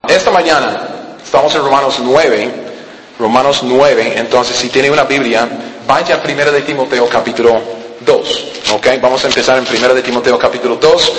Esta mañana estamos en Romanos 9, entonces si tiene una Biblia, vaya a 1 de Timoteo capítulo 2, ¿ok? Vamos a empezar en 1 de Timoteo capítulo 2.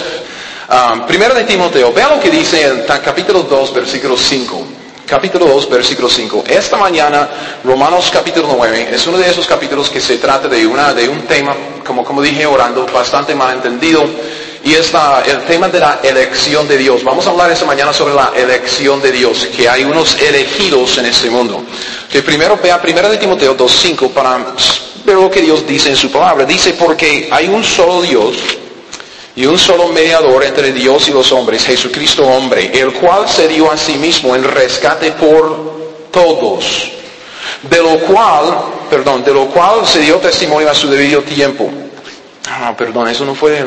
1 de Timoteo, vea lo que dice en capítulo 2, versículo 5. Capítulo 2, versículo 5. Esta mañana, Romanos capítulo 9, es uno de esos capítulos que se trata de un tema, como dije orando, bastante mal entendido. Y es el tema de la elección de Dios. Vamos a hablar esta mañana sobre la elección de Dios, que hay unos elegidos en este mundo. Que primero vea 1 de Timoteo 2:5 para ver lo que Dios dice en su palabra. Dice, porque hay un solo Dios y un solo mediador entre Dios y los hombres, Jesucristo hombre, el cual se dio a sí mismo en rescate por todos, de lo cual se dio testimonio a su debido tiempo. Eso no fue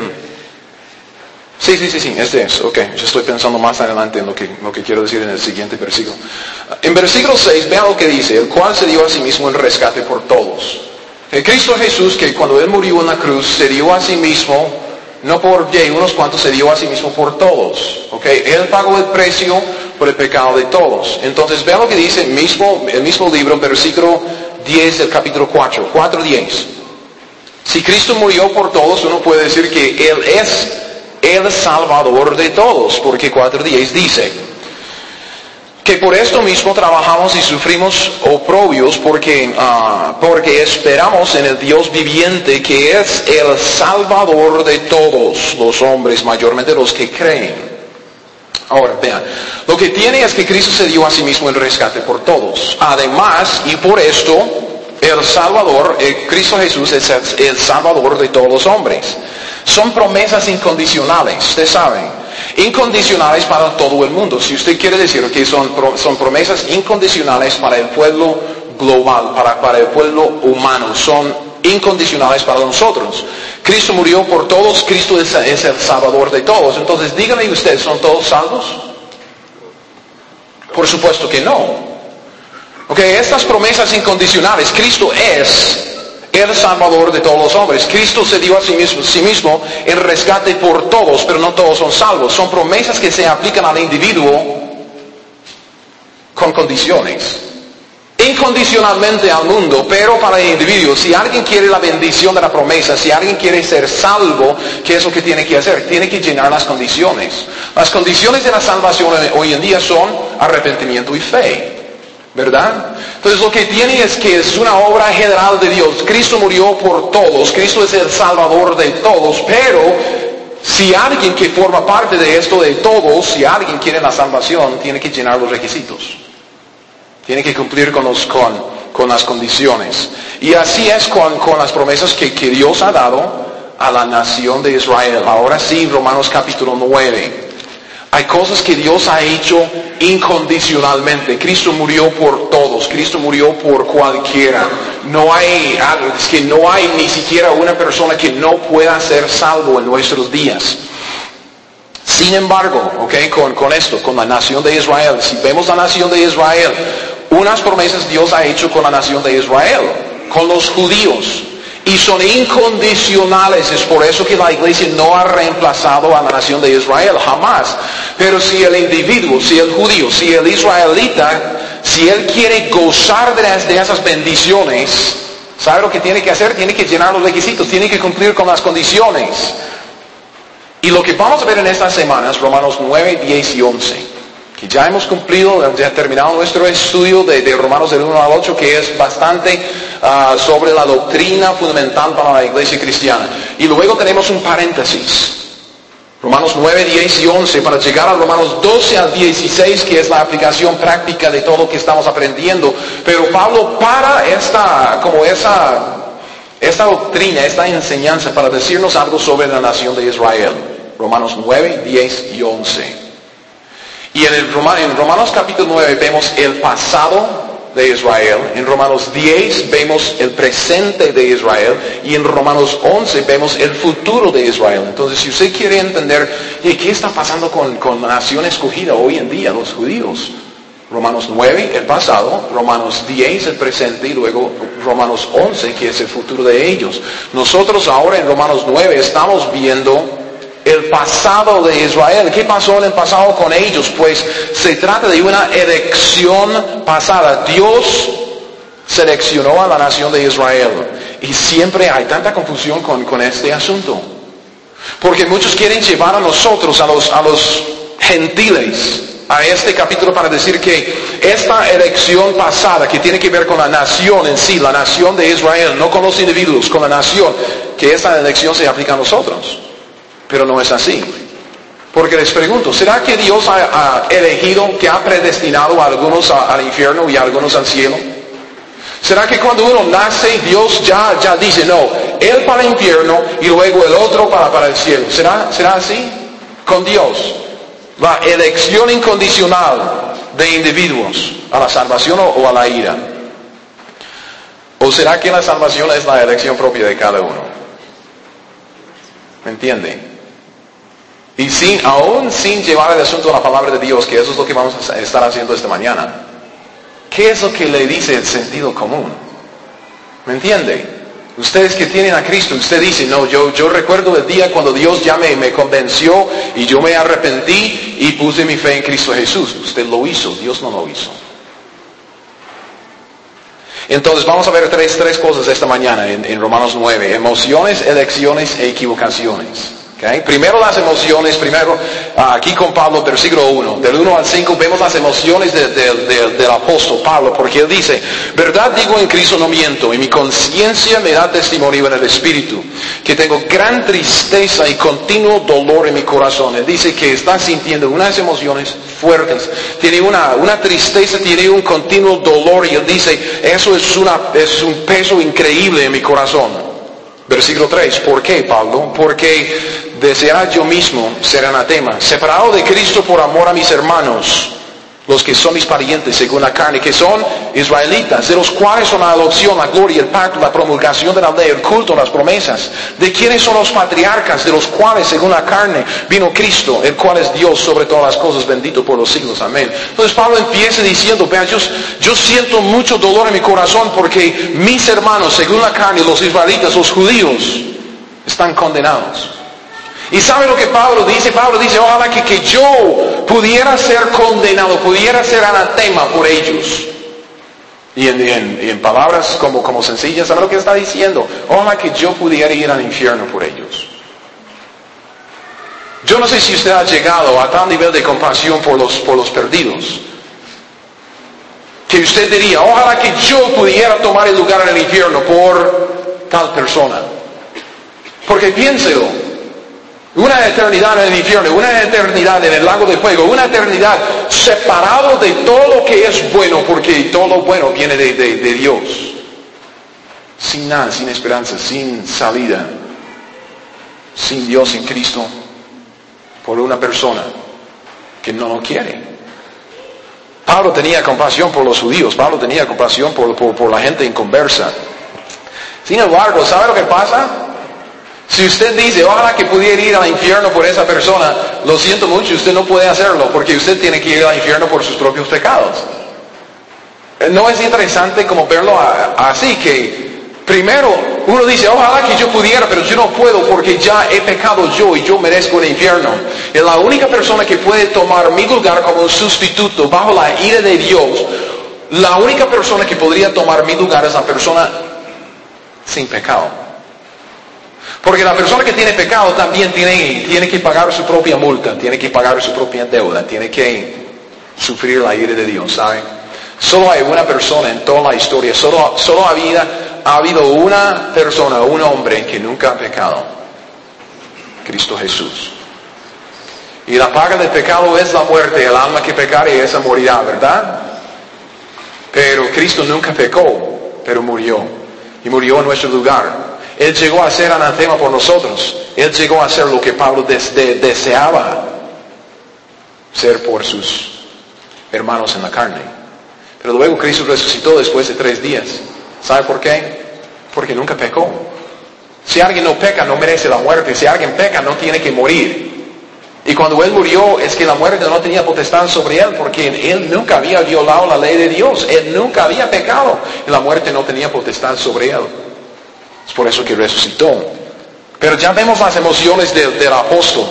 Sí, este es, ok. Yo estoy pensando más adelante en lo que quiero decir en el siguiente versículo. En versículo 6, vean lo que dice, el cual se dio a sí mismo en rescate por todos. Cristo Jesús, que cuando Él murió en la cruz, se dio a sí mismo, no por unos cuantos, se dio a sí mismo por todos. Ok, Él pagó el precio por el pecado de todos. Entonces, vean lo que dice el mismo libro, versículo 10 del capítulo 4:10. Si Cristo murió por todos, uno puede decir que Él es el Salvador de todos, porque 4:10 dice que por esto mismo trabajamos y sufrimos oprobios porque esperamos en el Dios viviente, que es el Salvador de todos los hombres, mayormente los que creen. Ahora, vean, lo que tiene es que Cristo se dio a sí mismo el rescate por todos. Además, y por esto, el Salvador, Cristo Jesús es el Salvador de todos los hombres. Son promesas incondicionales, ustedes saben, incondicionales para todo el mundo. Si usted quiere decir que son promesas incondicionales para el pueblo global, para el pueblo humano, son incondicionales para nosotros. Cristo murió por todos, Cristo es el Salvador de todos. Entonces díganme ustedes, ¿son todos salvos? Por supuesto que no. Ok, estas promesas incondicionales, Cristo es el Salvador de todos los hombres. Cristo se dio a sí mismo en rescate por todos, pero no todos son salvos. Son promesas que se aplican al individuo con condiciones. Incondicionalmente al mundo, pero para el individuo. Si alguien quiere la bendición de la promesa, si alguien quiere ser salvo, ¿qué es lo que tiene que hacer? Tiene que llenar las condiciones. Las condiciones de la salvación hoy en día son arrepentimiento y fe. ¿Verdad? Entonces lo que tiene es que es una obra general de Dios. Cristo murió por todos, Cristo es el Salvador de todos, pero si alguien que forma parte de esto de todos, si alguien quiere la salvación, tiene que llenar los requisitos. Tiene que cumplir con las condiciones. Y así es con las promesas que Dios ha dado a la nación de Israel. Ahora sí, Romanos capítulo 9. Hay cosas que Dios ha hecho incondicionalmente. Cristo murió por todos. Cristo murió por cualquiera. No hay ni siquiera una persona que no pueda ser salvo en nuestros días. Sin embargo, con la nación de Israel, si vemos la nación de Israel, unas promesas Dios ha hecho con la nación de Israel, con los judíos. Y son incondicionales, es por eso que la iglesia no ha reemplazado a la nación de Israel, jamás. Pero si el individuo, si el judío, si el israelita, si él quiere gozar de esas bendiciones, ¿sabe lo que tiene que hacer? Tiene que llenar los requisitos, tiene que cumplir con las condiciones. Y lo que vamos a ver en estas semanas, Romanos 9, 10 y 11. Que ya hemos terminado nuestro estudio de Romanos del 1 al 8, que es bastante sobre la doctrina fundamental para la iglesia cristiana. Y luego tenemos un paréntesis. Romanos 9, 10 y 11, para llegar a Romanos 12 al 16, que es la aplicación práctica de todo lo que estamos aprendiendo. Pero Pablo para esta doctrina, esta enseñanza, para decirnos algo sobre la nación de Israel. Romanos 9, 10 y 11. Y en Romanos capítulo 9 vemos el pasado de Israel, en Romanos 10 vemos el presente de Israel, y en Romanos 11 vemos el futuro de Israel. Entonces, si usted quiere entender qué está pasando con la nación escogida hoy en día, los judíos, Romanos 9, el pasado, Romanos 10, el presente, y luego Romanos 11, que es el futuro de ellos. Nosotros ahora en Romanos 9 estamos viendo el pasado de Israel. ¿Qué pasó en el pasado con ellos? Pues se trata de una elección pasada. Dios seleccionó a la nación de Israel. Y siempre hay tanta confusión con este asunto. Porque muchos quieren llevar a nosotros, a los gentiles, a este capítulo para decir que esta elección pasada, que tiene que ver con la nación en sí, la nación de Israel, no con los individuos, con la nación, que esta elección se aplica a nosotros. Pero no es así. Porque les pregunto, ¿será que Dios ha elegido, que ha predestinado a algunos al infierno y a algunos al cielo? ¿Será que cuando uno nace, Dios ya dice, no, él para el infierno y luego el otro para el cielo? ¿Será así? Con Dios. La elección incondicional de individuos a la salvación o a la ira. ¿O será que la salvación es la elección propia de cada uno? ¿Me entiende? Y aún sin llevar el asunto a la palabra de Dios, que eso es lo que vamos a estar haciendo esta mañana, ¿qué es lo que le dice el sentido común? ¿Me entiende? Ustedes que tienen a Cristo, usted dice, no, yo recuerdo el día cuando Dios ya me convenció y yo me arrepentí y puse mi fe en Cristo Jesús. Usted lo hizo, Dios no lo hizo. Entonces vamos a ver tres cosas esta mañana en Romanos 9. Emociones, elecciones e equivocaciones. ¿Okay? Primero las emociones, aquí con Pablo, versículo 1, del 1 al 5, vemos las emociones del apóstol Pablo, porque él dice, verdad digo en Cristo no miento, y mi conciencia me da testimonio en el Espíritu, que tengo gran tristeza y continuo dolor en mi corazón. Él dice que está sintiendo unas emociones fuertes, tiene una tristeza, tiene un continuo dolor, y él dice, eso es un peso increíble en mi corazón. Versículo 3, ¿por qué, Pablo? Porque deseara yo mismo ser anatema, separado de Cristo por amor a mis hermanos, los que son mis parientes según la carne, que son israelitas, de los cuales son la adopción, la gloria, el pacto, la promulgación de la ley, el culto, las promesas, de quienes son los patriarcas, de los cuales según la carne vino Cristo, el cual es Dios sobre todas las cosas, bendito por los siglos, amén. Entonces Pablo empieza diciendo, vean, yo siento mucho dolor en mi corazón porque mis hermanos según la carne, los israelitas, los judíos, están condenados. ¿Y sabe lo que Pablo dice? Pablo dice, ojalá que yo pudiera ser condenado, pudiera ser anatema por ellos. Y en palabras como sencillas, ¿sabe lo que está diciendo? Ojalá que yo pudiera ir al infierno por ellos. Yo no sé si usted ha llegado a tal nivel de compasión por los perdidos, que usted diría, ojalá que yo pudiera tomar el lugar en el infierno por tal persona. Porque piénselo. Una eternidad en el infierno, una eternidad en el lago de fuego, una eternidad separado de todo lo que es bueno, porque todo lo bueno viene de Dios. Sin nada, sin esperanza, sin salida, sin Dios, sin Cristo, por una persona que no lo quiere. Pablo tenía compasión por los judíos, Pablo tenía compasión por la gente inconversa. Sin embargo, ¿sabe lo que pasa? Si usted dice, ojalá que pudiera ir al infierno por esa persona, lo siento mucho, usted no puede hacerlo, porque usted tiene que ir al infierno por sus propios pecados. ¿No es interesante como verlo así? Que primero uno dice, ojalá que yo pudiera, pero yo no puedo porque ya he pecado yo y yo merezco el infierno. Y la única persona que puede tomar mi lugar como un sustituto bajo la ira de Dios, la única persona que podría tomar mi lugar es la persona sin pecado. Porque la persona que tiene pecado también tiene que pagar su propia multa, tiene que pagar su propia deuda, tiene que sufrir la ira de Dios, ¿saben? Solo hay una persona en toda la historia, solo ha habido una persona, un hombre que nunca ha pecado. Cristo Jesús. Y la paga del pecado es la muerte, el alma que pecare esa morirá, ¿verdad? Pero Cristo nunca pecó, pero murió. Y murió en nuestro lugar. Él llegó a ser anatema por nosotros. Él llegó a ser lo que Pablo deseaba ser por sus hermanos en la carne. Pero luego Cristo resucitó después de 3 días. ¿Sabe por qué? Porque nunca pecó. Si alguien no peca, no merece la muerte. Si alguien peca, no tiene que morir. Y cuando Él murió, es que la muerte no tenía potestad sobre Él, porque Él nunca había violado la ley de Dios. Él nunca había pecado. Y la muerte no tenía potestad sobre Él. Es por eso que resucitó. Pero ya vemos las emociones del apóstol.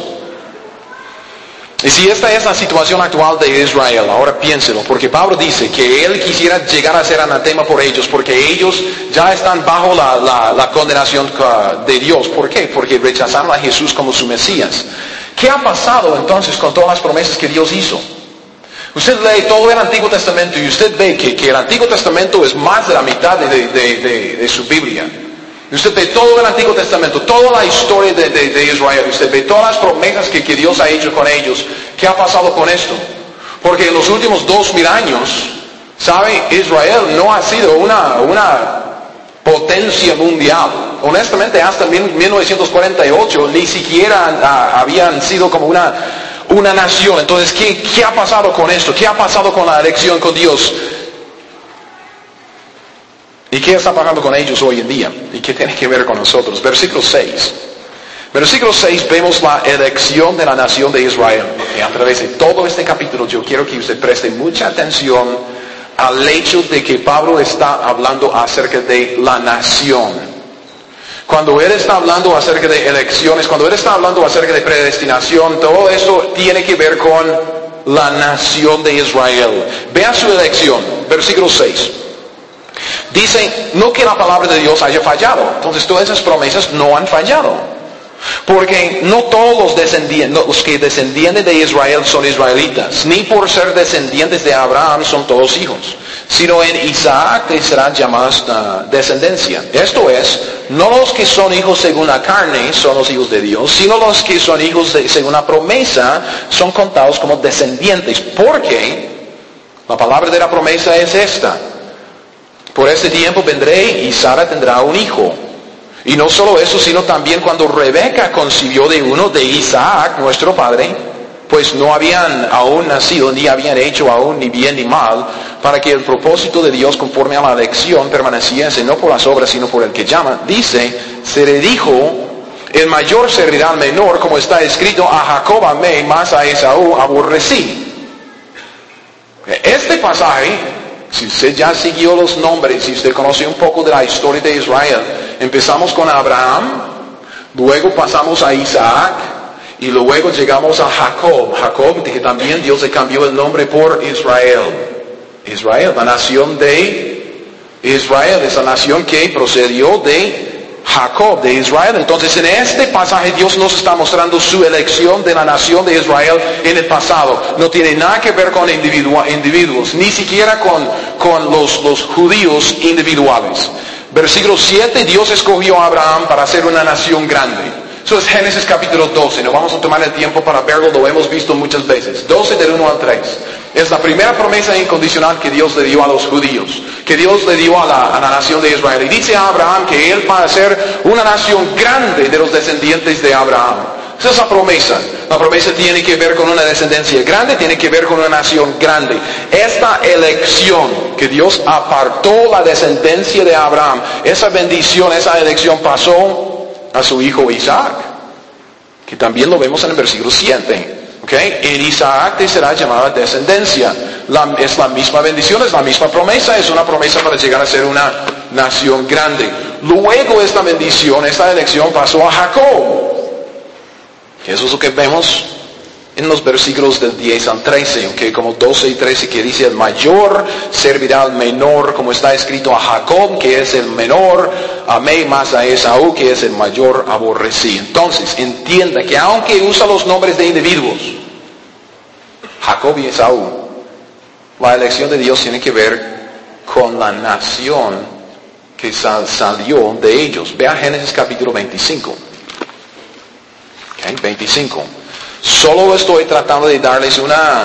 Y si esta es la situación actual de Israel, ahora piénselo, porque Pablo dice que él quisiera llegar a ser anatema por ellos, porque ellos ya están bajo la condenación de Dios. ¿Por qué? Porque rechazaron a Jesús como su Mesías. ¿Qué ha pasado entonces con todas las promesas que Dios hizo? Usted lee todo el Antiguo Testamento y usted ve que el Antiguo Testamento es más de la mitad de su Biblia. Usted ve todo el Antiguo Testamento, toda la historia de Israel. Usted ve todas las promesas que Dios ha hecho con ellos. ¿Qué ha pasado con esto? Porque en los últimos 2000 años, ¿sabe? Israel no ha sido una potencia mundial. Honestamente, hasta 1948 ni siquiera habían sido como una nación. Entonces, ¿qué ha pasado con esto? ¿Qué ha pasado con la elección con Dios? ¿Y qué está pasando con ellos hoy en día? ¿Y qué tiene que ver con nosotros? Versículo 6. Versículo 6 vemos la elección de la nación de Israel. Y a través de todo este capítulo yo quiero que usted preste mucha atención al hecho de que Pablo está hablando acerca de la nación. Cuando él está hablando acerca de elecciones, cuando él está hablando acerca de predestinación, todo eso tiene que ver con la nación de Israel. Vea su elección. Versículo 6. Dice, no que la palabra de Dios haya fallado. Entonces todas esas promesas no han fallado. Porque no todos los que descienden de Israel son israelitas. Ni por ser descendientes de Abraham son todos hijos. Sino en Isaac te serán llamados descendencia. Esto es, no los que son hijos según la carne son los hijos de Dios, sino los que son hijos según la promesa son contados como descendientes. Porque la palabra de la promesa es esta. Por este tiempo vendré y Sara tendrá un hijo. Y no solo eso, sino también cuando Rebeca concibió de uno de Isaac, nuestro padre, pues no habían aún nacido, ni habían hecho aún ni bien ni mal, para que el propósito de Dios conforme a la elección permaneciese no por las obras, sino por el que llama. Dice, se le dijo, el mayor servirá al menor, como está escrito, a Jacob amé, mas a Esaú aborrecí. Este pasaje, si usted ya siguió los nombres, si usted conoce un poco de la historia de Israel, empezamos con Abraham, luego pasamos a Isaac, y luego llegamos a Jacob. Jacob, que también Dios le cambió el nombre por Israel. Israel, la nación de Israel, esa nación que procedió de Jacob, de Israel. Entonces en este pasaje Dios nos está mostrando su elección de la nación de Israel en el pasado. No tiene nada que ver con individuos, ni siquiera con los judíos individuales. Versículo 7, Dios escogió a Abraham para ser una nación grande. Eso es Génesis capítulo 12, no vamos a tomar el tiempo para verlo, lo hemos visto muchas veces. 12 del 1 al 3. Es la primera promesa incondicional que Dios le dio a los judíos, que Dios le dio a la nación de Israel. Y dice a Abraham que él va a ser una nación grande de los descendientes de Abraham. Esa es la promesa. La promesa tiene que ver con una descendencia grande, tiene que ver con una nación grande. Esta elección que Dios apartó la descendencia de Abraham, esa bendición, esa elección pasó a su hijo Isaac, que también lo vemos en el versículo 7. ¿Okay? En Isaac te será llamada descendencia. Es la misma bendición, es la misma promesa, es una promesa para llegar a ser una nación grande. Luego esta bendición, esta elección pasó a Jacob. Eso es lo que vemos en los versículos del 10 al 13, ¿okay? Como 12 y 13, que dice, el mayor servirá al menor, como está escrito, a Jacob, que es el menor, amé más a Esaú, que es el mayor, aborrecí. Entonces, entienda que aunque usa los nombres de individuos, Jacob y Esaú, la elección de Dios tiene que ver con la nación que salió de ellos. Vea Génesis capítulo 25. Okay, 25. Solo estoy tratando de darles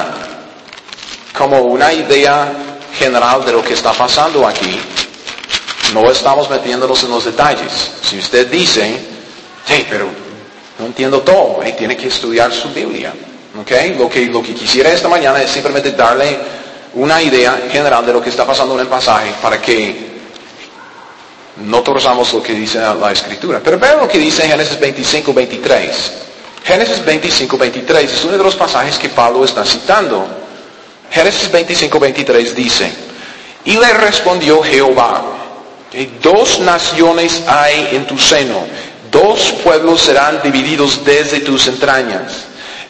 como una idea general de lo que está pasando aquí. No estamos metiéndonos en los detalles. Si usted dice, hey, pero no entiendo todo, tiene que estudiar su Biblia. ¿Okay? Lo que quisiera esta mañana es simplemente darle una idea general de lo que está pasando en el pasaje para que no torzamos lo que dice la Escritura. Pero vean lo que dice Génesis 25, 23. Génesis 25, 23 es uno de los pasajes que Pablo está citando. Génesis 25, 23 dice, y le respondió Jehová, 2 naciones hay en tu seno, 2 pueblos serán divididos desde tus entrañas.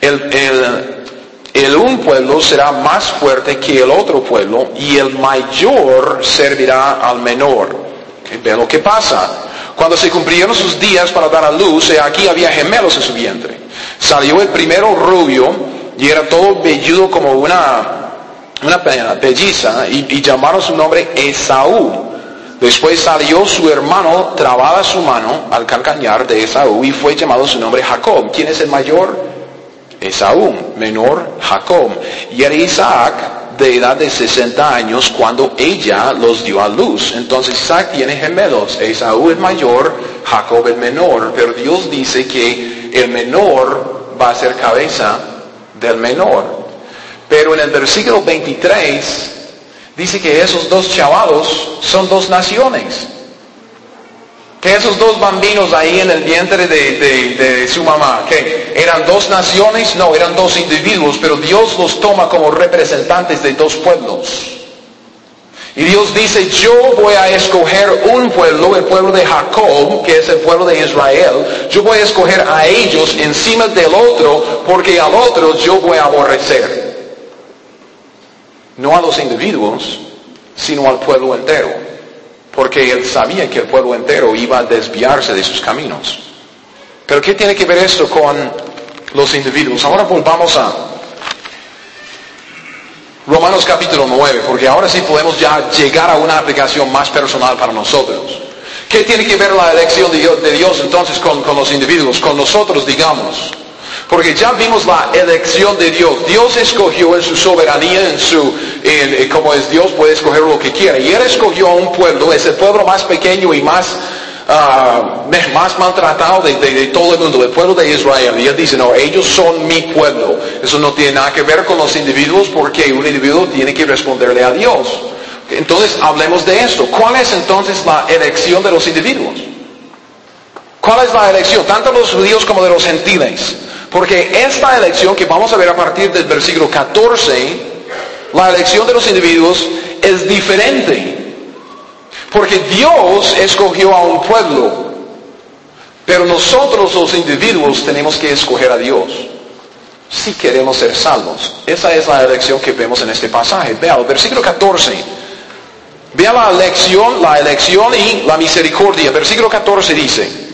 El un pueblo será más fuerte que el otro pueblo, y el mayor servirá al menor. Ve lo que pasa. Cuando se cumplieron sus días para dar a luz, aquí había gemelos en su vientre. Salió el primero rubio, y era todo velludo como una pelliza, y llamaron su nombre Esaú. Después salió su hermano, trabada su mano al calcañar de Esaú, y fue llamado su nombre Jacob. ¿Quién es el mayor? Esaú. Menor, Jacob. Y era Isaac de edad de 60 años cuando ella los dio a luz. Entonces Isaac tiene gemelos. Esaú el mayor, Jacob el menor. Pero Dios dice que el menor va a ser cabeza del menor. Pero en el versículo 23... dice que esos 2 chavalos son 2 naciones. Que esos 2 bambinos ahí en el vientre de su mamá, que eran 2 naciones, no, eran 2 individuos, pero Dios los toma como representantes de 2 pueblos. Y Dios dice, yo voy a escoger un pueblo, el pueblo de Jacob, que es el pueblo de Israel. Yo voy a escoger a ellos encima del otro, porque al otro yo voy a aborrecer. No a los individuos, sino al pueblo entero. Porque él sabía que el pueblo entero iba a desviarse de sus caminos. Pero ¿qué tiene que ver esto con los individuos? Ahora volvamos a Romanos capítulo 9, porque ahora sí podemos ya llegar a una aplicación más personal para nosotros. ¿Qué tiene que ver la elección de Dios entonces con los individuos, con nosotros, digamos? Porque ya vimos la elección de Dios. Dios escogió en su soberanía, como es Dios, puede escoger lo que quiera. Y Él escogió a un pueblo, es el pueblo más pequeño y más maltratado de todo el mundo, el pueblo de Israel. Y Él dice, no, ellos son mi pueblo. Eso no tiene nada que ver con los individuos, porque un individuo tiene que responderle a Dios. Entonces, hablemos de esto. ¿Cuál es entonces la elección de los individuos? ¿Cuál es la elección? Tanto de los judíos como de los gentiles. Porque esta elección que vamos a ver a partir del versículo 14, la elección de los individuos es diferente. Porque Dios escogió a un pueblo, pero nosotros los individuos tenemos que escoger a Dios si queremos ser salvos. Esa es la elección que vemos en este pasaje. Vea el versículo 14. Vea la elección y la misericordia. Versículo 14 dice,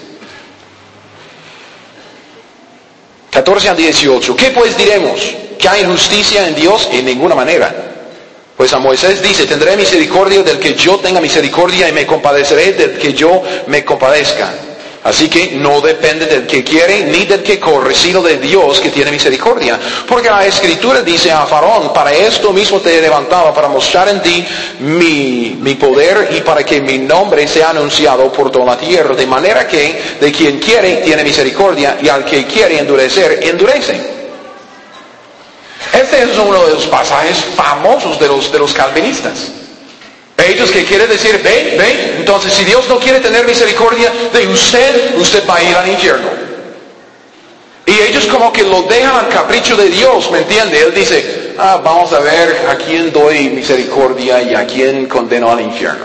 14 a 18. ¿Qué pues diremos? ¿Que hay injusticia en Dios? En ninguna manera. Pues a Moisés dice, tendré misericordia del que yo tenga misericordia y me compadeceré del que yo me compadezca. Así que no depende del que quiere ni del que corre, sino de Dios que tiene misericordia. Porque la Escritura dice a Faraón, para esto mismo te he levantado, para mostrar en ti mi poder y para que mi nombre sea anunciado por toda la tierra. De manera que de quien quiere tiene misericordia y al que quiere endurecer, endurece. Este es uno de los pasajes famosos de los calvinistas. Ellos que quieren decir, ven, entonces si Dios no quiere tener misericordia de usted va a ir al infierno. Y ellos como que lo dejan al capricho de Dios, ¿me entiende? Él dice, vamos a ver a quién doy misericordia y a quién condeno al infierno.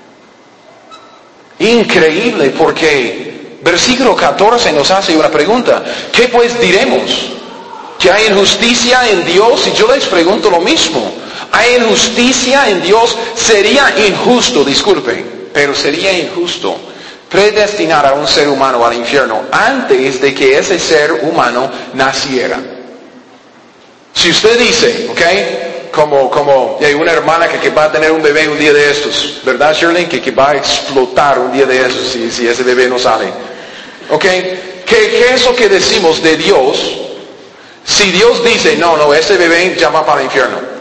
Increíble, porque versículo 14 nos hace una pregunta. ¿Qué pues diremos? ¿Que hay injusticia en Dios? Y yo les pregunto lo mismo. ¿Hay injusticia en Dios? Sería injusto, pero sería injusto predestinar a un ser humano al infierno antes de que ese ser humano naciera. Si usted dice, como hay una hermana que va a tener un bebé un día de estos, ¿verdad, Shirley? Que va a explotar un día de estos si ese bebé no sale. ¿Qué es lo que decimos de Dios? Si Dios dice, no, ese bebé ya va para el infierno.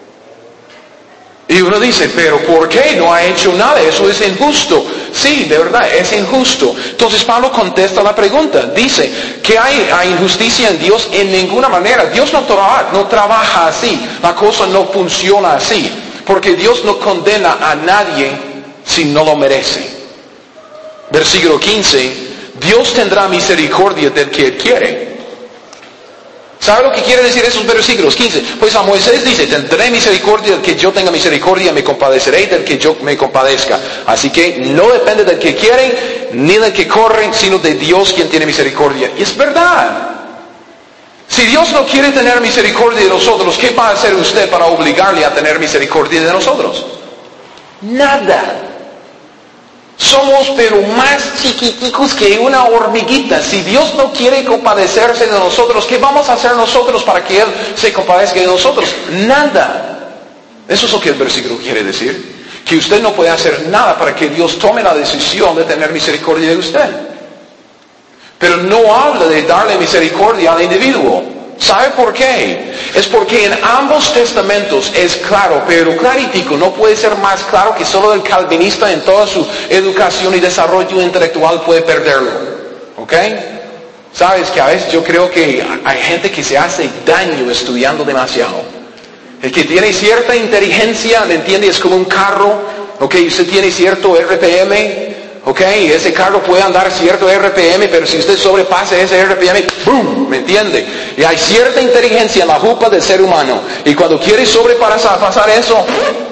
Y uno dice, pero ¿por qué? No ha hecho nada, eso es injusto. Sí, de verdad, es injusto. Entonces Pablo contesta la pregunta. Dice, ¿que hay injusticia en Dios? En ninguna manera. Dios no trabaja así. La cosa no funciona así. Porque Dios no condena a nadie si no lo merece. Versículo 15, Dios tendrá misericordia del que quiere. ¿Sabe lo que quiere decir esos versículos? 15. Pues a Moisés dice, tendré misericordia del que yo tenga misericordia, me compadeceré del que yo me compadezca. Así que no depende del que quiere, ni del que corre, sino de Dios quien tiene misericordia. Y es verdad. Si Dios no quiere tener misericordia de nosotros, ¿qué va a hacer usted para obligarle a tener misericordia de nosotros? Nada. Somos pero más chiquiticos que una hormiguita. Si Dios no quiere compadecerse de nosotros, ¿qué vamos a hacer nosotros para que Él se compadezca de nosotros? Nada. Eso es lo que el versículo quiere decir. Que usted no puede hacer nada para que Dios tome la decisión de tener misericordia de usted. Pero no habla de darle misericordia al individuo. ¿Sabe por qué? Es porque en ambos testamentos es claro, pero claritico, no puede ser más claro que solo el calvinista en toda su educación y desarrollo intelectual puede perderlo. ¿Ok? Sabes que a veces yo creo que hay gente que se hace daño estudiando demasiado. El que tiene cierta inteligencia, ¿me entiende? Es como un carro, ¿ok? Usted tiene cierto RPM, ¿ok? Ese carro puede andar cierto RPM, pero si usted sobrepasa ese RPM, ¡boom! ¿Me entiende? Y hay cierta inteligencia en la jupa del ser humano. Y cuando quiere sobrepasar eso,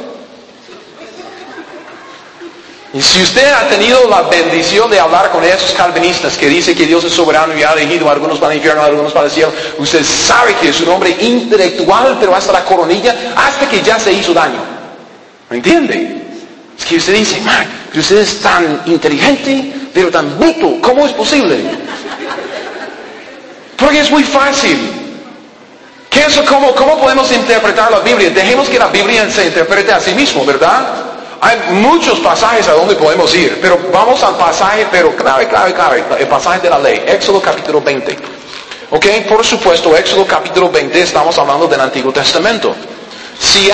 y si usted ha tenido la bendición de hablar con esos calvinistas que dicen que Dios es soberano y ha elegido a algunos para el infierno, a algunos para el cielo, usted sabe que es un hombre intelectual, pero hasta la coronilla, hasta que ya se hizo daño. ¿Me entiende? Es que usted dice, man, pero usted es tan inteligente, pero tan bruto, ¿cómo es posible? Porque es muy fácil. ¿Cómo podemos interpretar la Biblia? Dejemos que la Biblia se interprete a sí mismo, ¿verdad? Hay muchos pasajes a donde podemos ir, pero vamos al pasaje, pero clave, el pasaje de la ley, Éxodo capítulo 20. ¿Ok? Por supuesto, Éxodo capítulo 20, estamos hablando del Antiguo Testamento. Si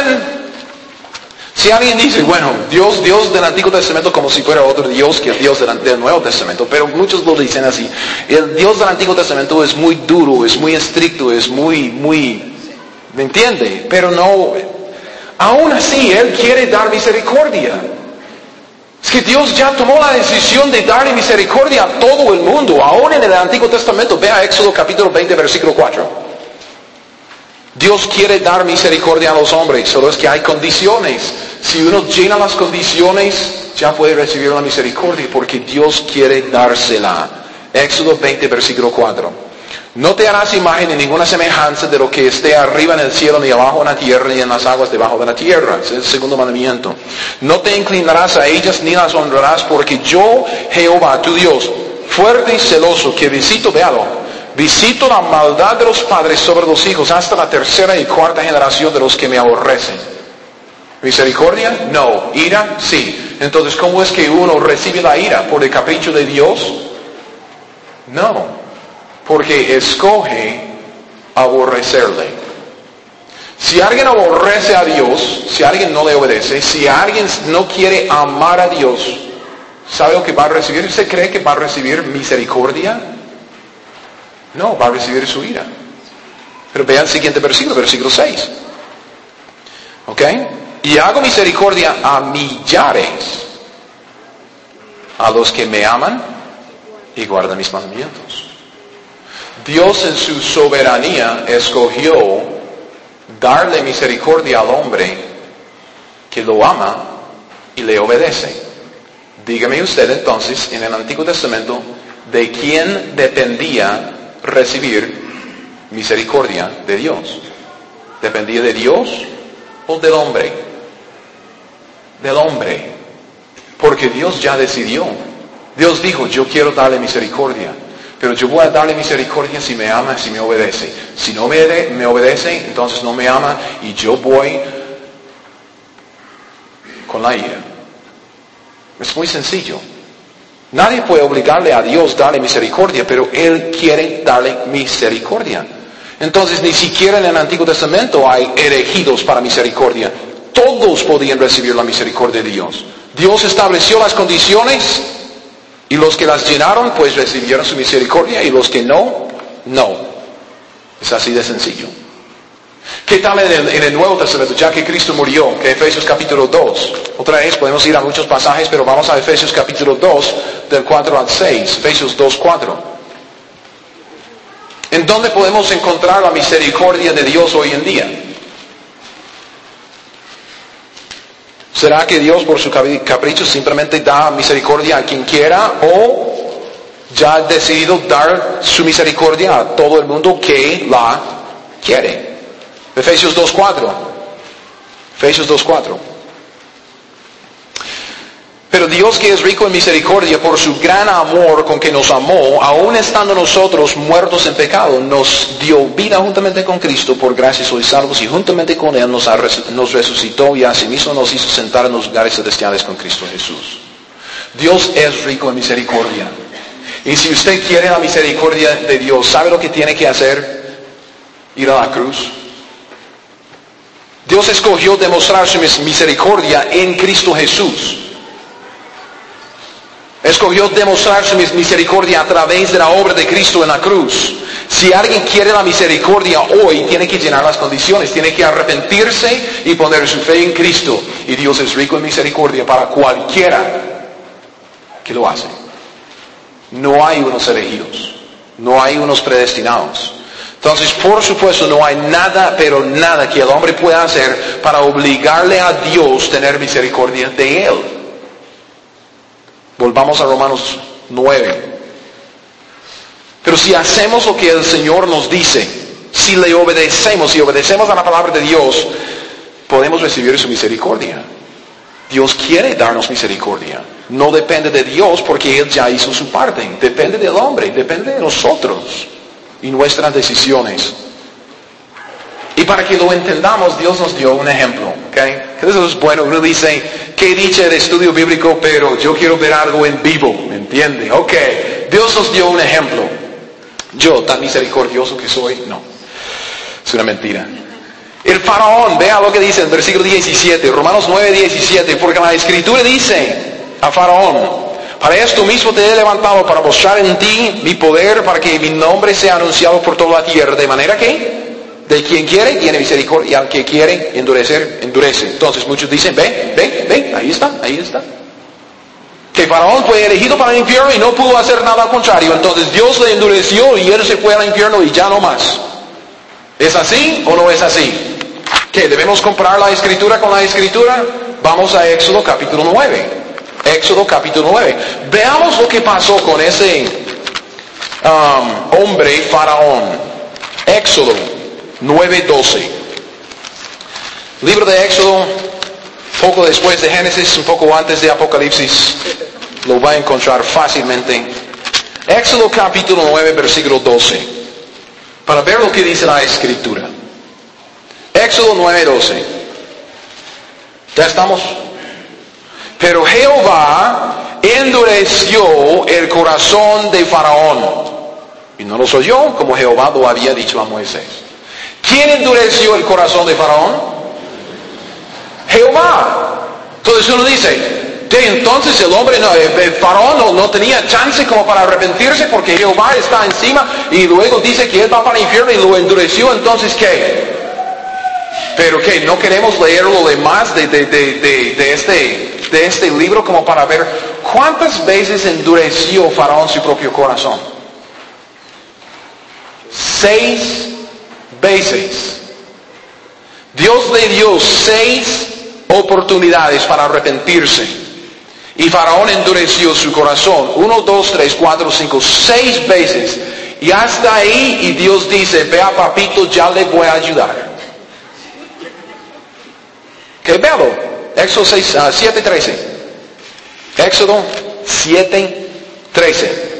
alguien dice, bueno, Dios del Antiguo Testamento como si fuera otro Dios que el Dios del Nuevo Testamento, pero muchos lo dicen así. El Dios del Antiguo Testamento es muy duro, es muy estricto, es muy, ¿me entiende? Pero no, aún así, Él quiere dar misericordia. Es que Dios ya tomó la decisión de darle misericordia a todo el mundo, aún en el Antiguo Testamento. Vea Éxodo capítulo 20, versículo 4. Dios quiere dar misericordia a los hombres, solo es que hay condiciones. Si uno llena las condiciones, ya puede recibir la misericordia, porque Dios quiere dársela. Éxodo 20, versículo 4. No te harás imagen ni ninguna semejanza de lo que esté arriba en el cielo, ni abajo en la tierra, ni en las aguas debajo de la tierra. Ese es el segundo mandamiento. No te inclinarás a ellas, ni las honrarás, porque yo, Jehová, tu Dios, fuerte y celoso, que visito la maldad de los padres sobre los hijos hasta la tercera y cuarta generación de los que me aborrecen. ¿Misericordia? No. ¿Ira? Sí. Entonces, ¿cómo es que uno recibe la ira? ¿Por el capricho de Dios? No. Porque escoge aborrecerle. Si alguien aborrece a Dios, si alguien no le obedece, si alguien no quiere amar a Dios, ¿sabe lo que va a recibir? ¿Usted cree que va a recibir misericordia? No, va a recibir su ira. Pero vean el siguiente versículo 6. ¿Ok? Y hago misericordia a millares, a los que me aman y guardan mis mandamientos. Dios en su soberanía escogió darle misericordia al hombre que lo ama y le obedece. Dígame usted entonces, en el Antiguo Testamento, ¿de quién dependía recibir misericordia de Dios? ¿Dependía de Dios o del hombre? Del hombre. Porque Dios ya decidió. Dios dijo, yo quiero darle misericordia, pero yo voy a darle misericordia si me ama, si me obedece. Si no me obedece, entonces no me ama y yo voy con la ira. Es muy sencillo. Nadie puede obligarle a Dios a darle misericordia, pero Él quiere darle misericordia. Entonces, ni siquiera en el Antiguo Testamento hay elegidos para misericordia. Todos podían recibir la misericordia de Dios. Dios estableció las condiciones y los que las llenaron, pues recibieron su misericordia, y los que no, no. Es así de sencillo. ¿Qué tal en el Nuevo Testamento? Ya que Cristo murió, que Efesios capítulo 2. Otra vez podemos ir a muchos pasajes, pero vamos a Efesios capítulo 2, del 4 al 6. Efesios 2, 4. ¿En dónde podemos encontrar la misericordia de Dios hoy en día? ¿Será que Dios por su capricho simplemente da misericordia a quien quiera o ya ha decidido dar su misericordia a todo el mundo que la quiere? Efesios 2:4. Efesios 2:4. Pero Dios, que es rico en misericordia por su gran amor con que nos amó, aun estando nosotros muertos en pecado, nos dio vida juntamente con Cristo, por gracia sois salvos, y juntamente con Él nos resucitó y asimismo nos hizo sentar en los lugares celestiales con Cristo Jesús. Dios es rico en misericordia. Y si usted quiere la misericordia de Dios, ¿sabe lo que tiene que hacer? Ir a la cruz. Dios escogió demostrar su misericordia en Cristo Jesús. Escogió demostrar su misericordia a través de la obra de Cristo en la cruz. Si alguien quiere la misericordia hoy, tiene que llenar las condiciones, tiene que arrepentirse y poner su fe en Cristo. Y Dios es rico en misericordia para cualquiera que lo hace. No hay unos elegidos, no hay unos predestinados. Entonces, por supuesto, no hay nada, pero nada que el hombre pueda hacer para obligarle a Dios a tener misericordia de él. Volvamos a Romanos 9. Pero si hacemos lo que el Señor nos dice, si le obedecemos, si obedecemos a la palabra de Dios, podemos recibir su misericordia. Dios quiere darnos misericordia. No depende de Dios porque Él ya hizo su parte. Depende del hombre, depende de nosotros y nuestras decisiones. Y para que lo entendamos, Dios nos dio un ejemplo, ¿okay? Eso es bueno. Uno dice, qué dicha de estudio bíblico, pero yo quiero ver algo en vivo, ¿me entiende? Ok, Dios nos dio un ejemplo. Yo, tan misericordioso que soy, no. Es una mentira. El faraón, vea lo que dice en versículo 17, Romanos 9, 17, porque la Escritura dice a faraón, para esto mismo te he levantado, para mostrar en ti mi poder, para que mi nombre sea anunciado por toda la tierra, de manera que de quien quiere tiene misericordia y al que quiere endurecer, endurece. Entonces muchos dicen, ve, ahí está. Que Faraón fue elegido para el infierno y no pudo hacer nada al contrario. Entonces Dios le endureció y él se fue al infierno y ya no más. ¿Es así o no es así? ¿Qué? ¿Debemos comparar la Escritura con la Escritura? Vamos a Éxodo capítulo 9. Éxodo capítulo 9. Veamos lo que pasó con ese hombre Faraón. Éxodo 9:12. Libro de Éxodo, poco después de Génesis, un poco antes de Apocalipsis, lo va a encontrar fácilmente. Éxodo capítulo 9, versículo 12. Para ver lo que dice la Escritura. Éxodo 9:12. ¿Ya estamos? Pero Jehová endureció el corazón de Faraón. Y no los oyó como Jehová lo había dicho a Moisés. ¿Quién endureció el corazón de Faraón? Jehová. Entonces uno dice, entonces el Faraón no tenía chance como para arrepentirse porque Jehová está encima y luego dice que él va para el infierno y lo endureció. Entonces, ¿qué? Pero ¿qué? ¿No queremos leer lo demás de este libro como para ver cuántas veces endureció Faraón su propio corazón? 6 veces. Dios le dio 6 oportunidades para arrepentirse. Y Faraón endureció su corazón. 1, 2, 3, 4, 5, 6 veces. Y hasta ahí, y Dios dice, vea papito, ya le voy a ayudar. Que véalo. Éxodo 7:13. Éxodo 7:13.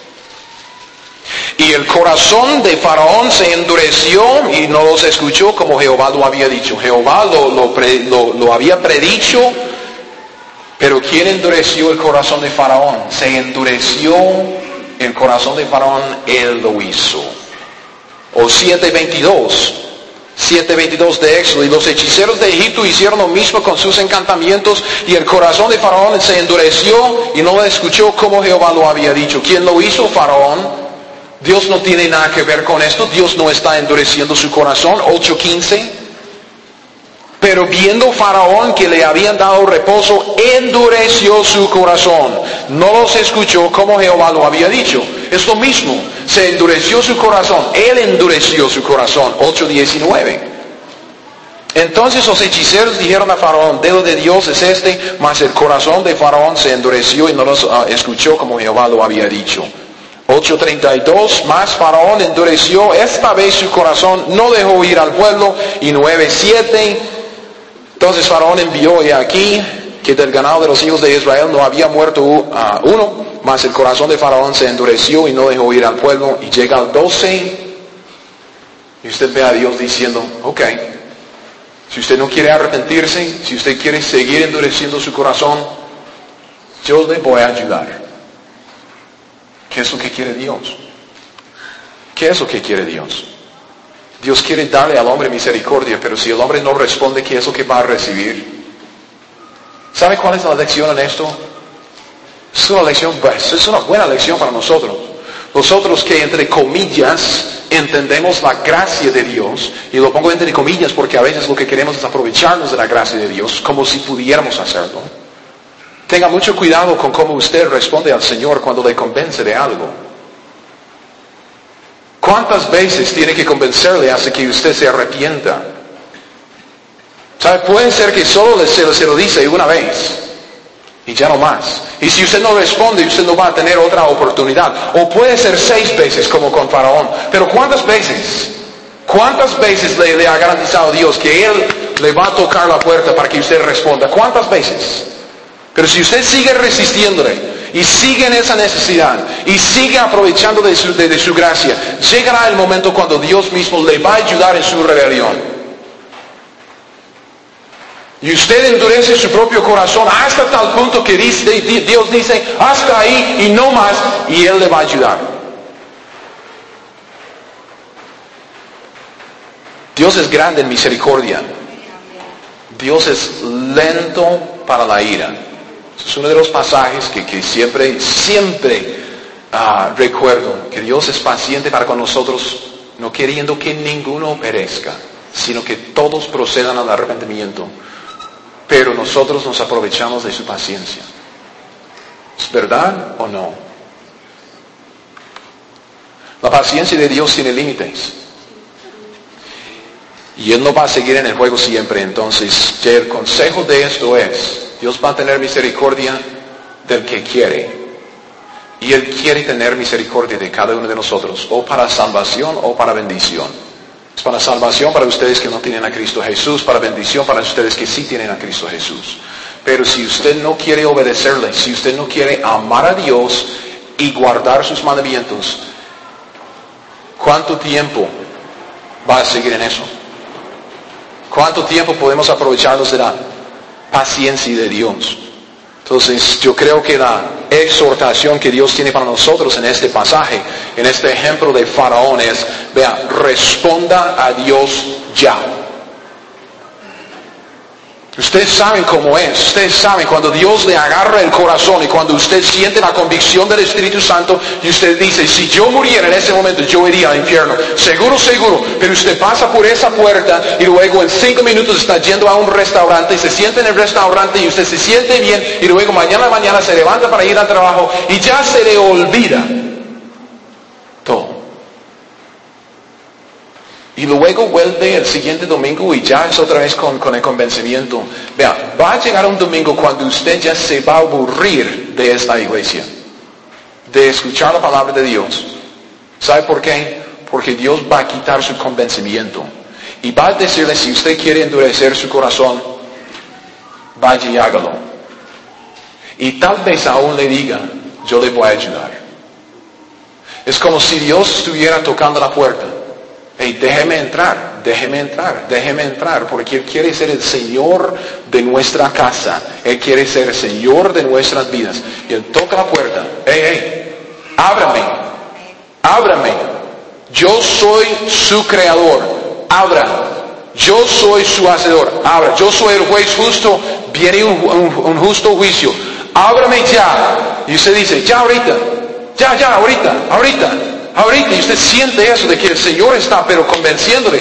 Y el corazón de Faraón se endureció y no los escuchó como Jehová lo había dicho. Jehová lo había predicho, pero ¿quién endureció el corazón de Faraón? Se endureció el corazón de Faraón, él lo hizo. O 7:22. 7:22 de Éxodo. Y los hechiceros de Egipto hicieron lo mismo con sus encantamientos y el corazón de Faraón se endureció y no lo escuchó como Jehová lo había dicho. ¿Quién lo hizo? Faraón. Dios no tiene nada que ver con esto. Dios no está endureciendo su corazón. 8:15. Pero viendo Faraón que le habían dado reposo, endureció su corazón. No los escuchó como Jehová lo había dicho. Es lo mismo. se endureció su corazón. Él endureció su corazón. 8:19. Entonces los hechiceros dijeron a Faraón, dedo de Dios es este, mas el corazón de Faraón se endureció y no los escuchó como Jehová lo había dicho. 8:32, mas Faraón endureció esta vez su corazón, no dejó ir al pueblo. Y 9:7, entonces Faraón envió, y aquí, que del ganado de los hijos de Israel no había muerto uno, mas el corazón de Faraón se endureció y no dejó ir al pueblo. Y llega al 12, y usted ve a Dios diciendo, ok, si usted no quiere arrepentirse, si usted quiere seguir endureciendo su corazón, yo le voy a ayudar. ¿Qué es lo que quiere Dios? ¿Qué es lo que quiere Dios? Dios quiere darle al hombre misericordia, pero si el hombre no responde, ¿qué es lo que va a recibir? ¿Sabe cuál es la lección en esto? Es una buena lección para nosotros. Nosotros que entre comillas entendemos la gracia de Dios, y lo pongo entre comillas porque a veces lo que queremos es aprovecharnos de la gracia de Dios, como si pudiéramos hacerlo. Tenga mucho cuidado con cómo usted responde al Señor cuando le convence de algo. ¿Cuántas veces tiene que convencerle hasta que usted se arrepienta? ¿Sabe? Puede ser que solo se lo dice una vez y ya no más. Y si usted no responde, usted no va a tener otra oportunidad. O puede ser 6 veces como con Faraón. Pero ¿cuántas veces? ¿Cuántas veces le ha garantizado Dios que Él le va a tocar la puerta para que usted responda? ¿Cuántas veces? Pero si usted sigue resistiéndole y sigue en esa necesidad y sigue aprovechando de su gracia, llegará el momento cuando Dios mismo le va a ayudar en su rebelión. Y usted endurece su propio corazón hasta tal punto que Dios dice, hasta ahí y no más, y Él le va a ayudar. Dios es grande en misericordia. Dios es lento para la ira. Es uno de los pasajes que siempre recuerdo, que Dios es paciente para con nosotros, no queriendo que ninguno perezca, sino que todos procedan al arrepentimiento. Pero nosotros nos aprovechamos de su paciencia. ¿Es verdad o no? La paciencia de Dios tiene límites. Y Él no va a seguir en el juego siempre. Entonces, el consejo de esto es, Dios va a tener misericordia del que quiere. Y Él quiere tener misericordia de cada uno de nosotros, o para salvación o para bendición. Es para salvación para ustedes que no tienen a Cristo Jesús, para bendición para ustedes que sí tienen a Cristo Jesús. Pero si usted no quiere obedecerle, si usted no quiere amar a Dios y guardar sus mandamientos, ¿cuánto tiempo va a seguir en eso? ¿Cuánto tiempo podemos aprovecharnos de la paciencia de Dios? Entonces, yo creo que la exhortación que Dios tiene para nosotros en este pasaje, en este ejemplo de Faraón es, vea, responda a Dios ya. Ustedes saben cómo es, ustedes saben cuando Dios le agarra el corazón y cuando usted siente la convicción del Espíritu Santo y usted dice, si yo muriera en ese momento yo iría al infierno, seguro, pero usted pasa por esa puerta y luego en 5 minutos está yendo a un restaurante y se siente en el restaurante y usted se siente bien y luego mañana se levanta para ir al trabajo y ya se le olvida todo. Y luego vuelve el siguiente domingo y ya es otra vez con el convencimiento. Vea, va a llegar un domingo cuando usted ya se va a aburrir de esta iglesia, de escuchar la palabra de Dios. ¿Sabe por qué? Porque Dios va a quitar su convencimiento. Y va a decirle, si usted quiere endurecer su corazón, vaya y hágalo. Y tal vez aún le diga, yo le voy a ayudar. Es como si Dios estuviera tocando la puerta. Hey, déjeme entrar, porque Él quiere ser el Señor de nuestra casa. Él quiere ser el Señor de nuestras vidas. Y Él toca la puerta. Ábrame. Yo soy su creador. Abra. Yo soy su hacedor. Abra. Yo soy el juez justo. Viene un justo juicio. Ábrame ya. Y usted dice, ya ahorita. Ahorita, y usted siente eso de que el Señor está, pero convenciéndole,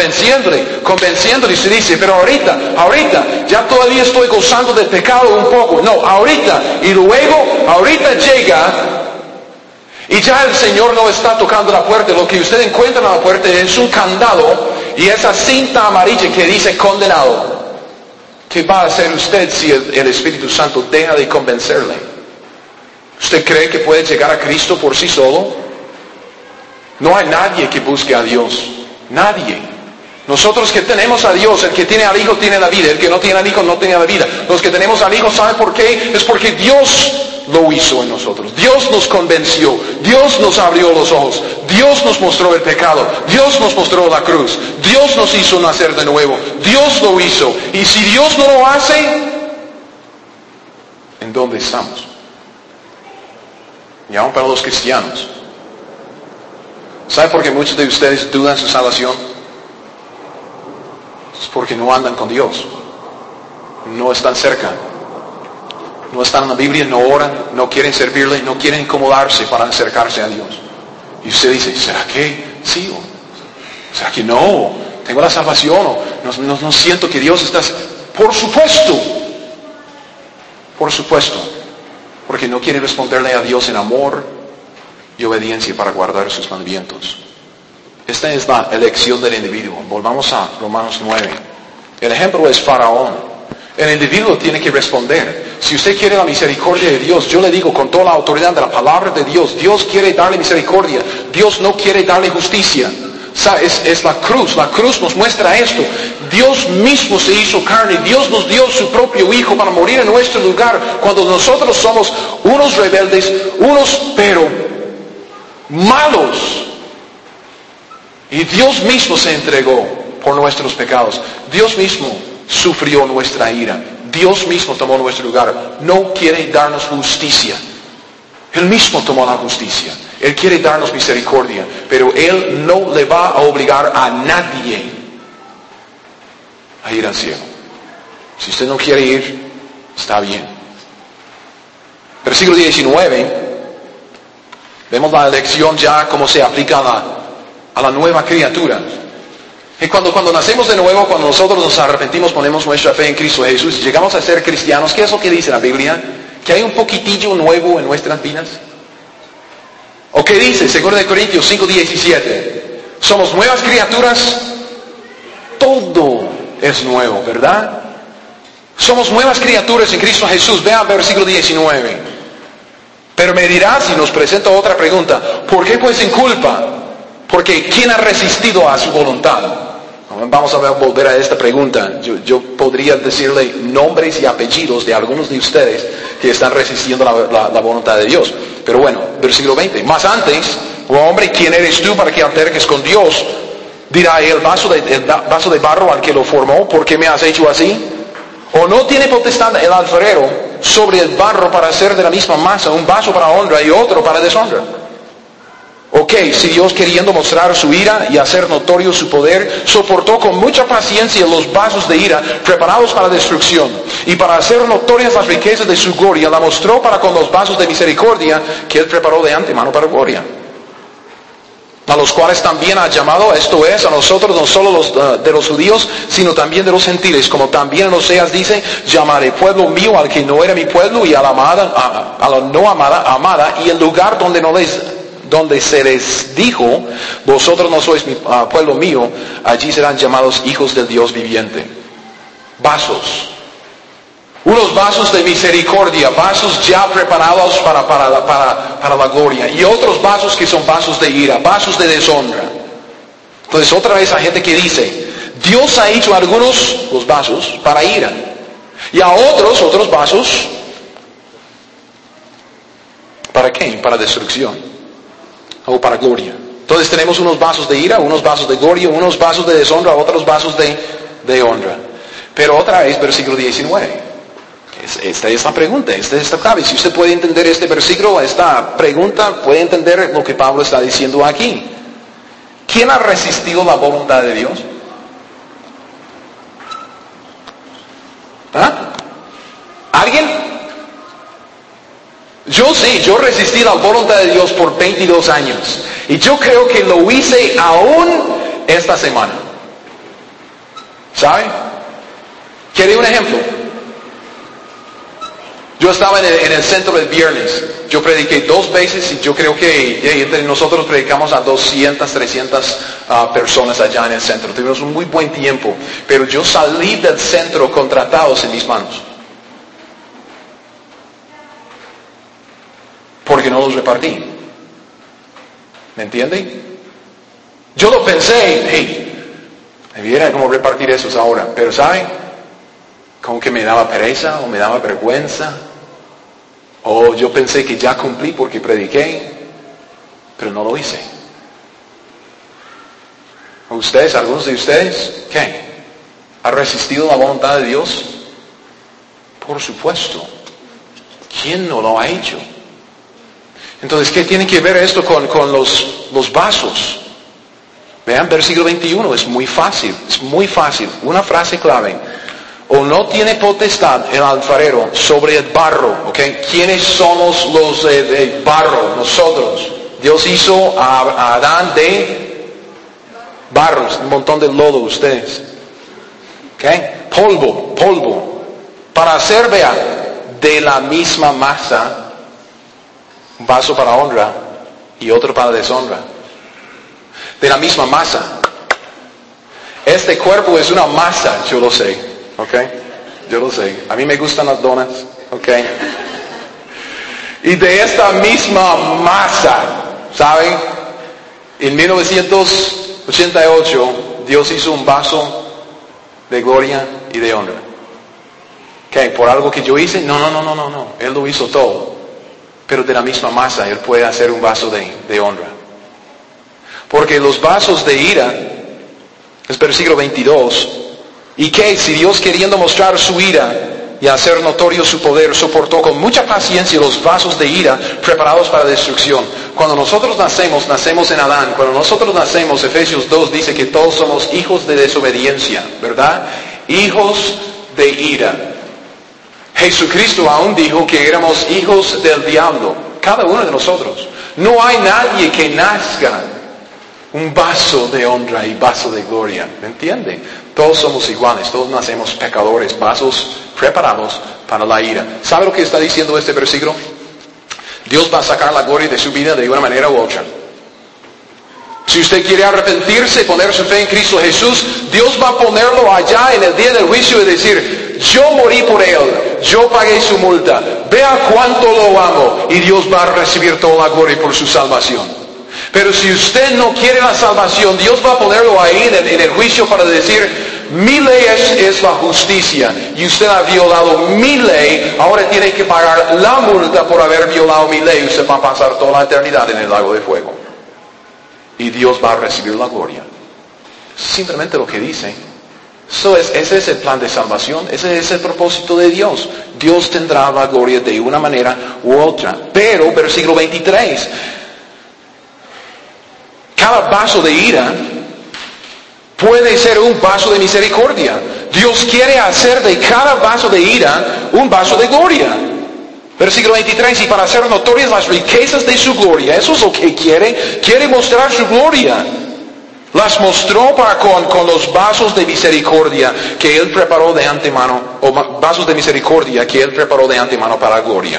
y usted dice, pero ahorita, ya todavía estoy gozando del pecado un poco. No, ahorita, y luego, ahorita llega, Y ya el Señor no está tocando la puerta. Lo que usted encuentra en la puerta es un candado y esa cinta amarilla que dice condenado. ¿Qué va a hacer usted si el Espíritu Santo deja de convencerle? ¿Usted cree que puede llegar a Cristo por sí solo? No hay nadie que busque a Dios. Nadie. Nosotros que tenemos a Dios, el que tiene al Hijo tiene la vida, el que no tiene al Hijo no tiene la vida. Los que tenemos al Hijo, ¿saben por qué? Es porque Dios lo hizo en nosotros. Dios nos convenció. Dios nos abrió los ojos. Dios nos mostró el pecado. Dios nos mostró la cruz. Dios nos hizo nacer de nuevo. Dios lo hizo. Y si Dios no lo hace, ¿en dónde estamos? Y aún para los cristianos. ¿Sabe por qué muchos de ustedes dudan su salvación? Es porque no andan con Dios. No están cerca. No están en la Biblia, no oran, no quieren servirle, no quieren incomodarse para acercarse a Dios. Y usted dice, ¿será que sí? ¿O será que no? ¿Tengo la salvación? ¿O no siento que Dios está...? Por supuesto. Por supuesto. Porque no quiere responderle a Dios en amor y obediencia para guardar sus mandamientos. Esta es la elección del individuo. Volvamos a Romanos 9. El ejemplo es Faraón. El individuo tiene que responder. Si usted quiere la misericordia de Dios, yo le digo con toda la autoridad de la palabra de Dios, Dios quiere darle misericordia. Dios no quiere darle justicia. O sea, es la cruz. La cruz nos muestra esto. Dios mismo se hizo carne. Dios nos dio su propio Hijo para morir en nuestro lugar cuando nosotros somos unos rebeldes, pero malos. Y Dios mismo se entregó por nuestros pecados. Dios mismo sufrió nuestra ira. Dios mismo tomó nuestro lugar. No quiere darnos justicia. Él mismo tomó la justicia. Él quiere darnos misericordia. Pero Él no le va a obligar a nadie a ir al cielo. Si usted no quiere ir, está bien. Versículo 19. Vemos la elección ya cómo se aplica a la nueva criatura. Y cuando nacemos de nuevo, cuando nosotros nos arrepentimos, ponemos nuestra fe en Cristo Jesús, llegamos a ser cristianos, ¿qué es lo que dice la Biblia? Que hay un poquitillo nuevo en nuestras vidas. ¿O qué dice? 2 Corintios 5:17. Somos nuevas criaturas. Todo es nuevo, ¿verdad? Somos nuevas criaturas en Cristo Jesús. Vean versículo 19. Pero me dirás, y nos presenta otra pregunta, ¿por qué pues sin culpa? Porque ¿quién ha resistido a su voluntad? Vamos a volver a esta pregunta. Yo podría decirle nombres y apellidos de algunos de ustedes que están resistiendo la voluntad de Dios. Pero bueno, versículo 20. Más antes, oh hombre, ¿quién eres tú para que alterques con Dios? Dirá el vaso de barro al que lo formó, ¿por qué me has hecho así? ¿O no tiene potestad el alfarero sobre el barro para hacer de la misma masa un vaso para honra y otro para deshonra? Ok, si Dios queriendo mostrar su ira y hacer notorio su poder, soportó con mucha paciencia los vasos de ira preparados para destrucción, y para hacer notorias las riquezas de su gloria, la mostró para con los vasos de misericordia que Él preparó de antemano para gloria. A los cuales también ha llamado, esto es, a nosotros, no solo de los judíos, sino también de los gentiles, como también en Oseas dice, llamaré pueblo mío al que no era mi pueblo, y a la no amada, y el lugar donde se les dijo, vosotros no sois mi pueblo mío, allí serán llamados hijos del Dios viviente. Vasos. Unos vasos de misericordia, vasos ya preparados para la gloria. Y otros vasos que son vasos de ira, vasos de deshonra. Entonces otra vez hay gente que dice, Dios ha hecho algunos, los vasos, para ira. Y a otros vasos, ¿para qué? Para destrucción. O para gloria. Entonces tenemos unos vasos de ira, unos vasos de gloria, unos vasos de deshonra, otros vasos de honra. Pero otra vez, versículo 19. Esta es la pregunta, esta es la clave. Si usted puede entender este versículo, esta pregunta, puede entender lo que Pablo está diciendo aquí. ¿Quién ha resistido la voluntad de Dios? ¿Ah? ¿Alguien? Yo resistí la voluntad de Dios por 22 años. Y yo creo que lo hice aún esta semana. ¿Sabe? ¿Quiere un ejemplo? Yo estaba en el centro el viernes. Yo prediqué 2 veces y yo creo que entre nosotros predicamos a 200, 300 personas allá en el centro. Tuvimos un muy buen tiempo. Pero yo salí del centro con tratados en mis manos. Porque no los repartí. ¿Me entiende? Yo lo pensé, hey, me viera cómo repartir esos ahora. Pero ¿saben? Como que me daba pereza o me daba vergüenza. O yo pensé que ya cumplí porque prediqué, pero no lo hice. ¿Ustedes, algunos de ustedes, qué? ¿Ha resistido la voluntad de Dios? Por supuesto. ¿Quién no lo ha hecho? Entonces, ¿qué tiene que ver esto con los vasos? Vean, versículo 21, es muy fácil, Una frase clave. O no tiene potestad el alfarero sobre el barro, ¿ok? ¿Quiénes somos los de barro? Nosotros. Dios hizo a Adán de barro, un montón de lodo ustedes. ¿Ok? Polvo. Para hacer, vean, de la misma masa, un vaso para honra y otro para deshonra. De la misma masa. Este cuerpo es una masa, yo lo sé. ¿Ok? Yo lo sé. A mí me gustan las donas. ¿Ok? Y de esta misma masa, ¿saben? En 1988, Dios hizo un vaso de gloria y de honra. ¿Ok? ¿Por algo que yo hice? No. Él lo hizo todo. Pero de la misma masa, Él puede hacer un vaso de honra. Porque los vasos de ira, es versículo 22, y que si Dios queriendo mostrar su ira y hacer notorio su poder, soportó con mucha paciencia los vasos de ira preparados para destrucción. Cuando nosotros nacemos en Adán. Cuando nosotros nacemos, Efesios 2 dice que todos somos hijos de desobediencia, ¿verdad? Hijos de ira. Jesucristo aún dijo que éramos hijos del diablo, cada uno de nosotros. No hay nadie que nazca un vaso de honra y vaso de gloria, ¿me entiende? Todos somos iguales, todos nacemos pecadores, vasos preparados para la ira. ¿Sabe lo que está diciendo este versículo? Dios va a sacar la gloria de su vida de una manera u otra. Si usted quiere arrepentirse, poner su fe en Cristo Jesús, Dios va a ponerlo allá en el día del juicio y decir, yo morí por Él, yo pagué su multa, vea cuánto lo amo, y Dios va a recibir toda la gloria por su salvación. Pero si usted no quiere la salvación, Dios va a ponerlo ahí en el juicio para decir, mi ley es la justicia, y usted ha violado mi ley, ahora tiene que pagar la multa por haber violado mi ley, usted va a pasar toda la eternidad en el lago de fuego. Y Dios va a recibir la gloria. Simplemente lo que dice. Ese es el plan de salvación, ese es el propósito de Dios. Dios tendrá la gloria de una manera u otra. Pero, versículo 23, cada vaso de ira puede ser un vaso de misericordia. Dios quiere hacer de cada vaso de ira un vaso de gloria. Versículo 23, y para hacer notorias las riquezas de su gloria, eso es lo que quiere mostrar su gloria. Las mostró con los vasos de misericordia que Él preparó de antemano, o vasos de misericordia que Él preparó de antemano para la gloria.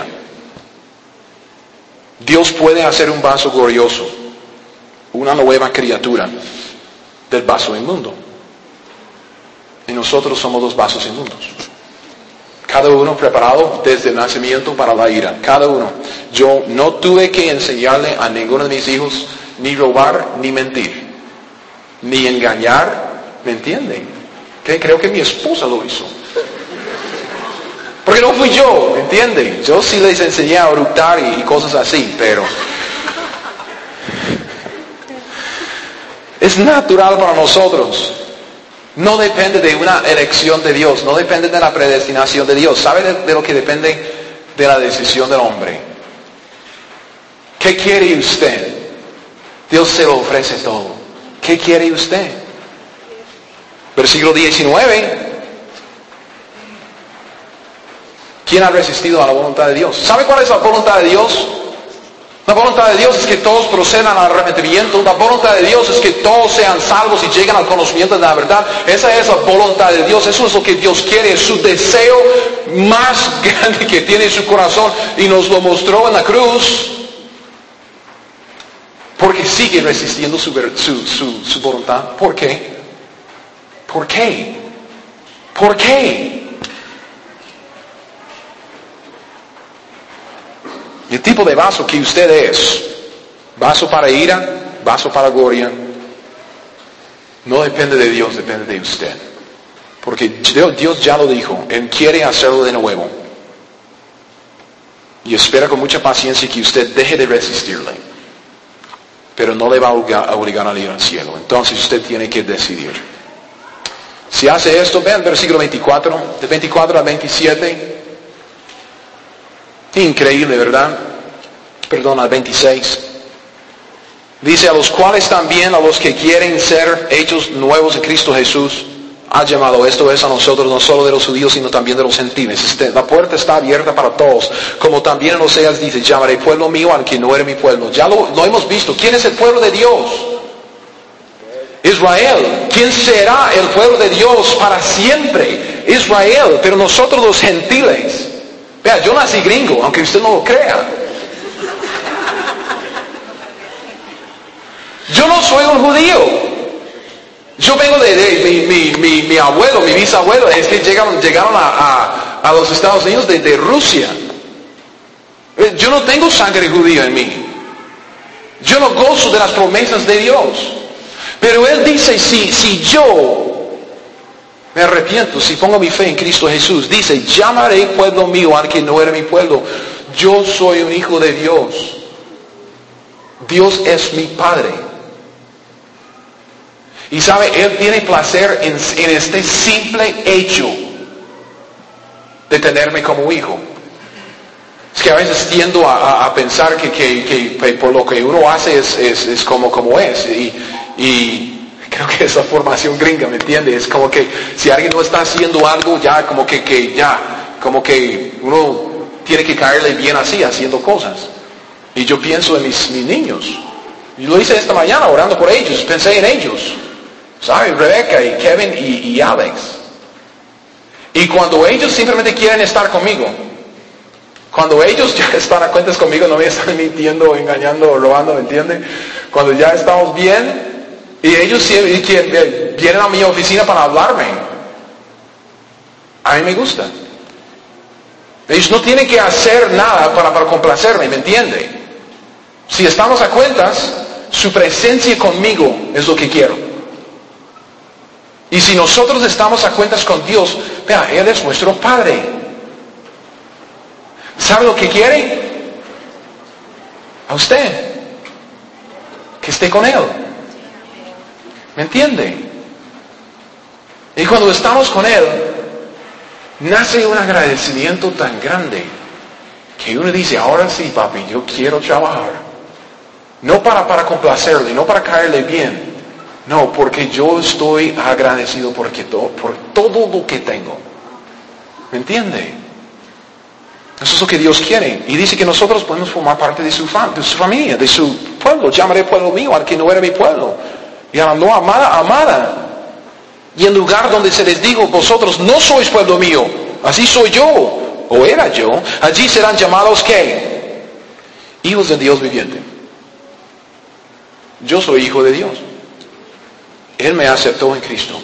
Dios puede hacer un vaso glorioso, una nueva criatura del vaso inmundo. Y nosotros somos los vasos inmundos. Cada uno preparado desde el nacimiento para la ira. Cada uno. Yo no tuve que enseñarle a ninguno de mis hijos ni robar ni mentir. Ni engañar. ¿Me entienden? ¿Qué? Creo que mi esposa lo hizo. Porque no fui yo, ¿me entienden? Yo sí les enseñé a hurtar y cosas así, pero es natural para nosotros. No depende de una elección de Dios, no depende de la predestinación de Dios. ¿Sabe de lo que depende? De la decisión del hombre. ¿Qué quiere usted? Dios se lo ofrece todo. ¿Qué quiere usted? Versículo 19. ¿Quién ha resistido a la voluntad de Dios? ¿Sabe cuál es la voluntad de Dios? La voluntad de Dios es que todos procedan al arrepentimiento. La voluntad de Dios es que todos sean salvos y lleguen al conocimiento de la verdad. Esa es la voluntad de Dios. Eso es lo que Dios quiere. Es su deseo más grande que tiene en su corazón. Y nos lo mostró en la cruz. Porque sigue resistiendo su voluntad. ¿Por qué? ¿Por qué? ¿Por qué? El tipo de vaso que usted es, vaso para ira, vaso para gloria, no depende de Dios, depende de usted. Porque Dios ya lo dijo, Él quiere hacerlo de nuevo. Y espera con mucha paciencia que usted deje de resistirle. Pero no le va a obligar a ir al cielo. Entonces usted tiene que decidir. Si hace esto, vean el versículo 24, de 24 al 27. Increíble, ¿verdad? Perdón, al 26. Dice, a los cuales también, a los que quieren ser hechos nuevos en Cristo Jesús, ha llamado. Esto es a nosotros, no solo de los judíos, sino también de los gentiles. La puerta está abierta para todos. Como también en Oseas dice, llamaré pueblo mío al que no era mi pueblo. Ya lo hemos visto. ¿Quién es el pueblo de Dios? Israel. ¿Quién será el pueblo de Dios para siempre? Israel. Pero nosotros los gentiles. Vea, yo nací gringo, aunque usted no lo crea. Yo no soy un judío. Yo vengo de mi abuelo, mi bisabuelo, es que llegaron a los Estados Unidos de Rusia. Yo no tengo sangre judía en mí. Yo no gozo de las promesas de Dios. Pero Él dice, si yo me arrepiento, si pongo mi fe en Cristo Jesús, dice, llamaré pueblo mío al que no era mi pueblo. Yo soy un hijo de Dios. Dios es mi Padre. Y sabe, Él tiene placer en este simple hecho de tenerme como hijo. Es que a veces tiendo a pensar que por lo que uno hace es como es. Y creo que esa formación gringa, ¿me entiende? Es como que si alguien no está haciendo algo, ya como que uno tiene que caerle bien así, haciendo cosas. Y yo pienso en mis niños. Y lo hice esta mañana orando por ellos, pensé en ellos. ¿Sabe? Rebeca y Kevin y Alex. Y cuando ellos simplemente quieren estar conmigo, cuando ellos ya están a cuentas conmigo, no me están mintiendo, engañando o robando, ¿me entiende? Cuando ya estamos bien, y ellos vienen a mi oficina para hablarme, a mí me gusta. Ellos no tienen que hacer nada para complacerme, ¿me entiende? Si estamos a cuentas, su presencia conmigo es lo que quiero. Y si nosotros estamos a cuentas con Dios, vea, Él es nuestro Padre. ¿Sabe lo que quiere? A usted. Que esté con Él. ¿Me entiende? Y cuando estamos con Él, nace un agradecimiento tan grande que uno dice, ahora sí, papi, yo quiero trabajar. No para complacerle, no para caerle bien. No, porque yo estoy agradecido por todo lo que tengo. ¿Me entiende? Eso es lo que Dios quiere. Y dice que nosotros podemos formar parte de su familia, de su pueblo. Llamaré pueblo mío al que no era mi pueblo. Y a la no amada. Y en lugar donde se les digo, vosotros no sois pueblo mío, así soy yo, o era yo, allí serán llamados ¿qué? Hijos de Dios viviente. Yo soy hijo de Dios. Él me aceptó en Cristo.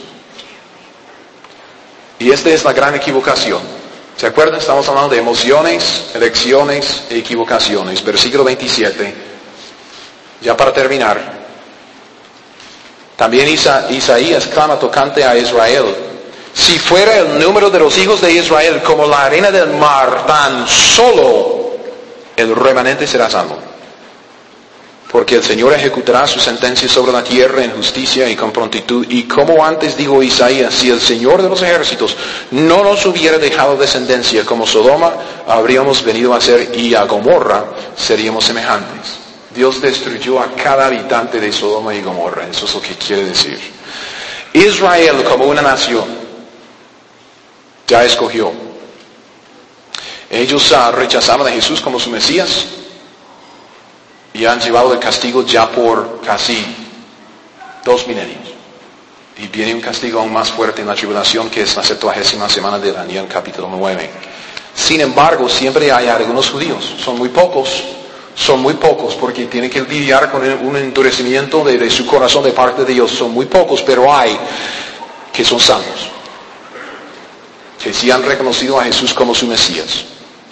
Y esta es la gran equivocación. ¿Se acuerdan? Estamos hablando de emociones, elecciones e equivocaciones. Versículo 27. Ya para terminar. También Isaías clama tocante a Israel. Si fuera el número de los hijos de Israel como la arena del mar, tan solo el remanente será salvo. Porque el Señor ejecutará su sentencia sobre la tierra en justicia y con prontitud. Y como antes dijo Isaías, si el Señor de los ejércitos no nos hubiera dejado descendencia como Sodoma, habríamos venido a ser, y a Gomorra seríamos semejantes. Dios destruyó a cada habitante de Sodoma y Gomorra. Eso es lo que quiere decir. Israel como una nación ya escogió. Ellos rechazaron a Jesús como su Mesías. Y han llevado el castigo ya por casi 2 milenios. Y viene un castigo aún más fuerte en la tribulación, que es la 70ª semana de Daniel capítulo 9. Sin embargo, siempre hay algunos judíos, son muy pocos porque tienen que lidiar con un endurecimiento de su corazón de parte de Dios. Son muy pocos, pero hay que son salvos, que sí han reconocido a Jesús como su Mesías.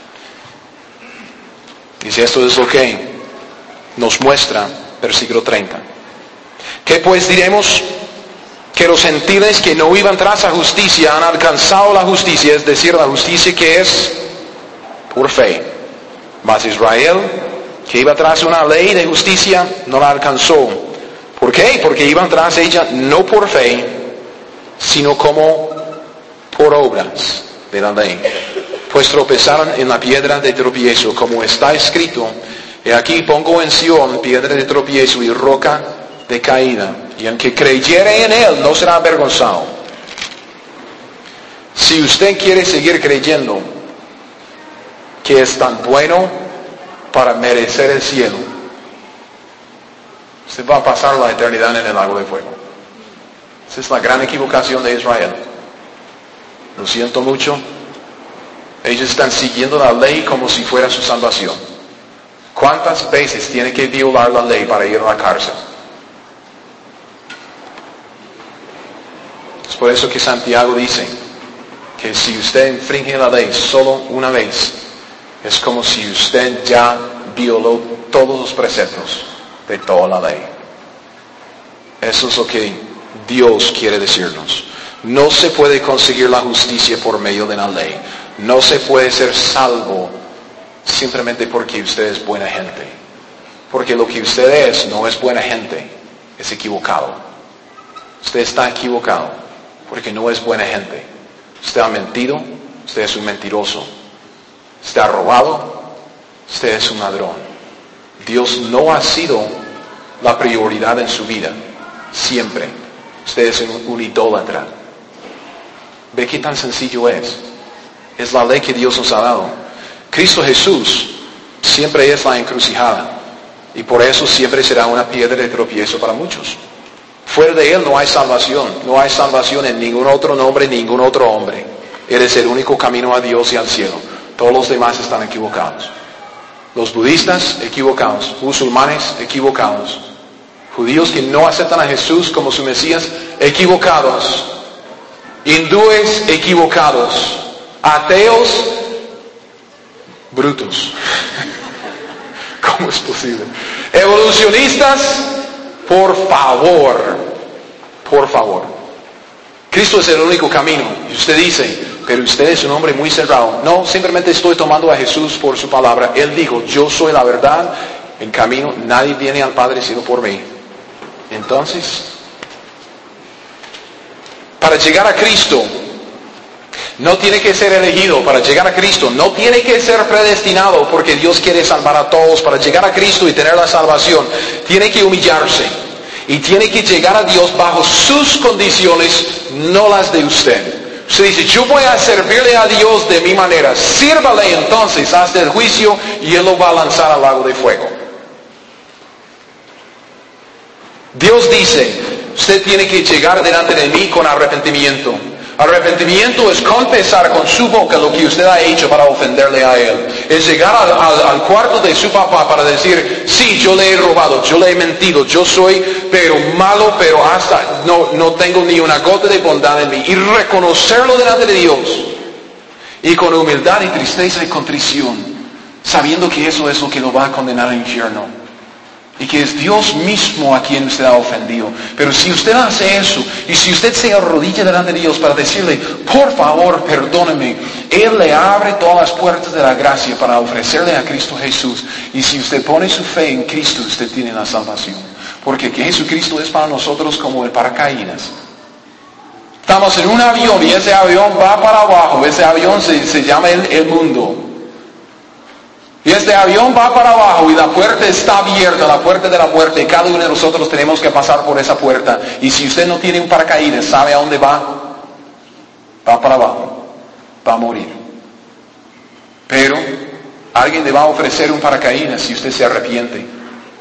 Dice, esto es lo que nos muestra versículo 30. ¿Qué pues diremos? Que los gentiles que no iban tras la justicia han alcanzado la justicia, es decir, la justicia que es por fe. Mas Israel, que iba tras una ley de justicia, no la alcanzó. ¿Por qué? Porque iban tras ella no por fe, sino como por obras de la ley. Pues tropezaron en la piedra de tropiezo, como está escrito, he aquí pongo en Sión piedra de tropiezo y roca de caída, y el que creyere en él no será avergonzado. Si usted quiere seguir creyendo que es tan bueno para merecer el cielo, usted va a pasar la eternidad en el lago de fuego. Esa es la gran equivocación de Israel. Lo siento mucho. Ellos están siguiendo la ley como si fuera su salvación. ¿Cuántas veces tiene que violar la ley para ir a la cárcel? Es por eso que Santiago dice que si usted infringe la ley solo una vez, es como si usted ya violó todos los preceptos de toda la ley. Eso es lo que Dios quiere decirnos. No se puede conseguir la justicia por medio de la ley. No se puede ser salvo simplemente porque usted es buena gente. Porque lo que usted es no es buena gente, es equivocado. Usted está equivocado porque no es buena gente. Usted ha mentido, usted es un mentiroso. Usted ha robado, usted es un ladrón. Dios no ha sido la prioridad en su vida, siempre. Usted es un idólatra. ¿Ve qué tan sencillo es? Es la ley que Dios nos ha dado. Cristo Jesús siempre es la encrucijada. Y por eso siempre será una piedra de tropiezo para muchos. Fuera de Él no hay salvación. No hay salvación en ningún otro nombre, ningún otro hombre. Él es el único camino a Dios y al cielo. Todos los demás están equivocados. Los budistas, equivocados. Musulmanes, equivocados. Judíos que no aceptan a Jesús como su Mesías, equivocados. Hindúes, equivocados. Ateos, brutos. ¿Cómo es posible? Evolucionistas, por favor. Cristo es el único camino. Y usted dice, pero usted es un hombre muy cerrado. No, simplemente estoy tomando a Jesús por su palabra. Él dijo, yo soy la verdad, el camino, nadie viene al Padre sino por mí. Entonces, para llegar a Cristo, no tiene que ser elegido. Para llegar a Cristo no tiene que ser predestinado, porque Dios quiere salvar a todos. Para llegar a Cristo y tener la salvación, tiene que humillarse y tiene que llegar a Dios bajo sus condiciones, no las de usted. Usted dice, yo voy a servirle a Dios de mi manera. Sírvale entonces hasta el juicio y Él lo va a lanzar al lago de fuego. Dios dice, usted tiene que llegar delante de mí con arrepentimiento. Arrepentimiento es confesar con su boca lo que usted ha hecho para ofenderle a Él. Es llegar al cuarto de su papá para decir, sí, yo le he robado, yo le he mentido, yo soy pero malo, pero hasta no tengo ni una gota de bondad en mí. Y reconocerlo delante de Dios. Y con humildad y tristeza y contrición, sabiendo que eso es lo que lo va a condenar al infierno. Y que es Dios mismo a quien usted ha ofendido. Pero si usted hace eso, y si usted se arrodilla delante de Dios para decirle, por favor, perdóneme, Él le abre todas las puertas de la gracia para ofrecerle a Cristo Jesús. Y si usted pone su fe en Cristo, usted tiene la salvación. Porque que Jesucristo es para nosotros como el paracaídas. Estamos en un avión y ese avión va para abajo. Ese avión se llama el mundo. Y este avión va para abajo y la puerta está abierta, la puerta de la muerte, y cada uno de nosotros tenemos que pasar por esa puerta. Y si usted no tiene un paracaídas, ¿sabe a dónde va? Va para abajo, va a morir. Pero alguien le va a ofrecer un paracaídas si usted se arrepiente.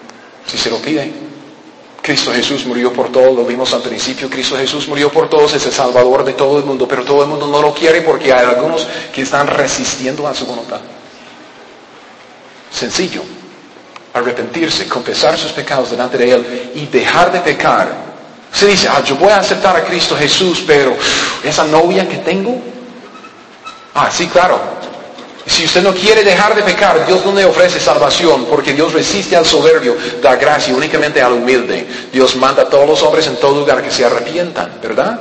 si se lo piden. Cristo Jesús murió por todos, lo vimos al principio, Cristo Jesús murió por todos, es el Salvador de todo el mundo, pero todo el mundo no lo quiere porque hay algunos que están resistiendo a su voluntad. Sencillo, arrepentirse, confesar sus pecados delante de Él y dejar de pecar. Se dice, yo voy a aceptar a Cristo Jesús, pero esa novia que tengo, sí, claro. Si usted no quiere dejar de pecar, Dios no le ofrece salvación, porque Dios resiste al soberbio, da gracia únicamente al humilde. Dios manda a todos los hombres en todo lugar que se arrepientan, ¿verdad?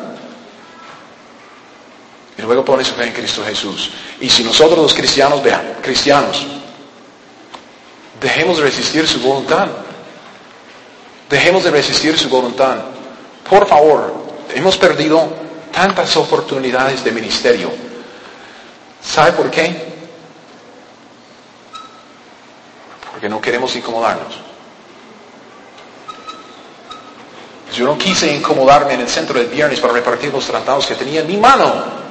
Y luego pone su fe en Cristo Jesús. Y si nosotros los cristianos, dejemos de resistir su voluntad. Dejemos de resistir su voluntad. Por favor, hemos perdido tantas oportunidades de ministerio. ¿Sabe por qué? Porque no queremos incomodarnos. Yo no quise incomodarme en el centro del viernes para repartir los tratados que tenía en mi mano.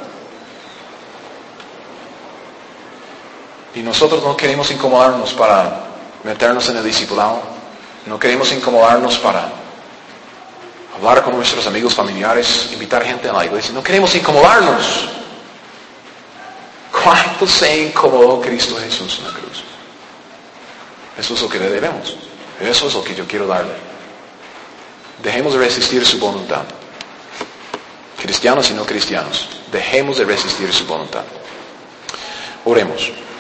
Y nosotros no queremos incomodarnos para meternos en el discipulado. No queremos incomodarnos para hablar con nuestros amigos familiares, invitar gente a la iglesia. No queremos incomodarnos. ¿Cuánto se incomodó Cristo Jesús en la cruz? Eso es lo que le debemos. Eso es lo que yo quiero darle. Dejemos de resistir su voluntad. Cristianos y no cristianos, dejemos de resistir su voluntad. Oremos.